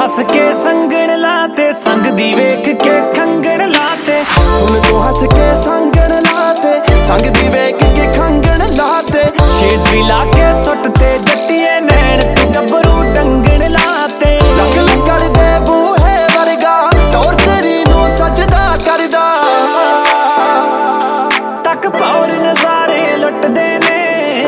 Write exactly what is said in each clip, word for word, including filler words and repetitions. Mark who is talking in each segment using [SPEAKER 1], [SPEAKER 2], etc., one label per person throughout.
[SPEAKER 1] हस के संगण लाते संग दी वेख के खंगण लाते
[SPEAKER 2] फुल तो हस के संगण लाते संग दी वेख के खंगण लाते
[SPEAKER 1] शेजरी लाके सुटते जट्टिए नैन तू गबरू डंगण लाते
[SPEAKER 2] रंग लकड़ दे बूहे वर्गा तौर तेरी नू सजदा करदा
[SPEAKER 1] तक पौड़ नजारे लुटदे ने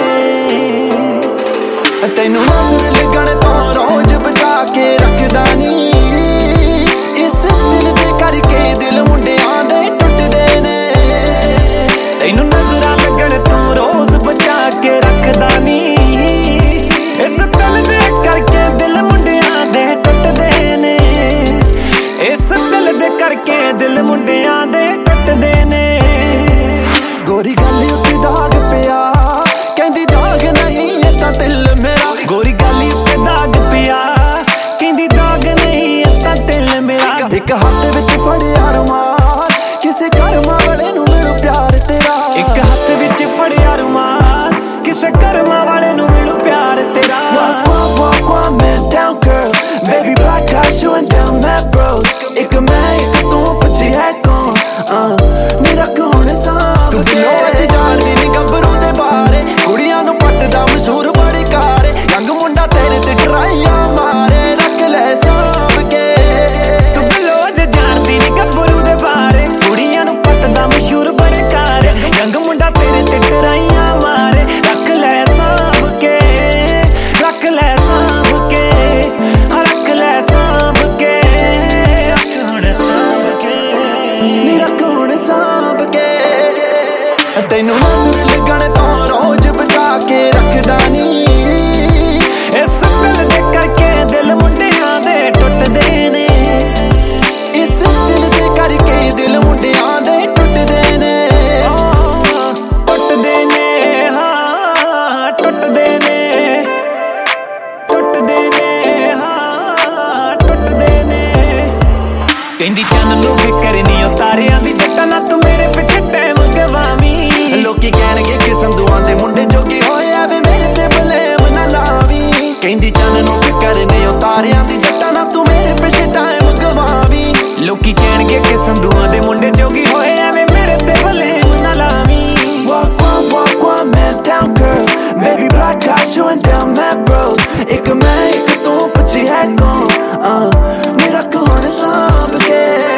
[SPEAKER 2] तैनू नजर लगण तो रोज बचा के रखदा नी इस दिल दे करके दिल मुंडियां दे टुटदे ने
[SPEAKER 1] तैनू नजरां लगण तो रोज बचा के रखदा नी इस दिल दे करके दिल मुंडियां दे टुटदे ने इस दिल दे करके दिल मुंडियां दे टुटदे ने
[SPEAKER 2] गोरी गल उत्ते दाग पिया कहंदी दाग नहीं ये तां दिल मेरा
[SPEAKER 1] गोरी गाली उत्ते दाग पिया कहंदी दाग नहीं ये तां दिल मेरा
[SPEAKER 2] एक हाथ विच फड़िया रुमाल किसे कर्मा वाले नू मिलू प्यार तेरा
[SPEAKER 1] एक हाथ विच फड़िया रुमाल किसे कर्मा वाले नू मिलू प्यार तेरा
[SPEAKER 2] Walk, walk, walk, walk, man down girl Baby black eyes showing down that bros एक मैं एक तू पची है कौन uh, मेरा कौन सांभ तू बिनो अज जान दी नी गबरू दे बारे कुड़ियां नू पटदा मशहूर बड़ी कारे यंग मुंडा तेरे ते डराइयां मारे रख ले सांभ के
[SPEAKER 1] तू बिलो अज जान दी नी गबरू दे बारे कुड़ियां नू पटदा मशहूर बड़े कारे यंग मुंडा तेरे ते डराइयां मारे रख ले सांभ के रख ले सांभ के रख ले सांभ के रख हुण सांभ के
[SPEAKER 2] मेरा कौन सांभ के तैनू नजर लगण तो रोज बचा के रखदा नी
[SPEAKER 1] इस दिल दे करके दिल मुंडियां दे टुटदे ने
[SPEAKER 2] इस दिल दे करके दिल मुंडियां दे टुटदे ने
[SPEAKER 1] टुटदे ने हाँ टुटदे ने टुटदे ने हाँ टुटदे ने कहंदी चन्न नू फिकर नी उतारियां दी जट्टा ना तू मेरे पिछे टाइम गवावी
[SPEAKER 2] लोकी कहणगे कि संधुआं दे मुंडे जोगी होया वे मेरे ते बलेम ना लावी कहंदी चन्न नू फिकर नी उतारियां दी जट्टा ना तू मेरे पिछे टाइम गवावी
[SPEAKER 1] लोकी कहणगे कि संधुआं दे मुंडे जोगी होए एवें मेरे ते बलेम ना लावी
[SPEAKER 2] Walk, walk, walk, walk, man down girl Baby black eyes showing down that bros एक मैं एक तू पची है कौन uh, मेरा कौन सांभ के